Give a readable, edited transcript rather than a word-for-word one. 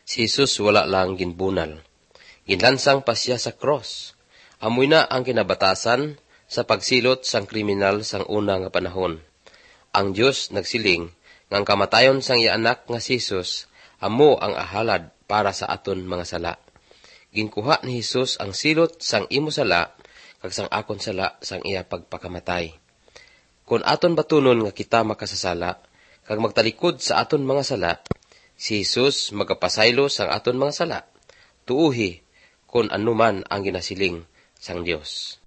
Si Jesus wala lang ginbunal. Ginlansang pa siya sa cross. Amoy na ang kinabatasan sa pagsilot sang kriminal sang una nga panahon. Ang Dios nagsiling nga ang kamatayon sang iya anak nga si Jesus amo ang ahalad para sa aton mga sala. Ginkuha ni Jesus ang silot sang imo sala kag sang akon sala sang iya pagpakamatay. Kung aton batunon nga kita makasasala kag magtalikod sa aton mga sala, si Jesus magapasaylo sang aton mga sala. Tuuhi kung anuman ang ginasiling sang Dios.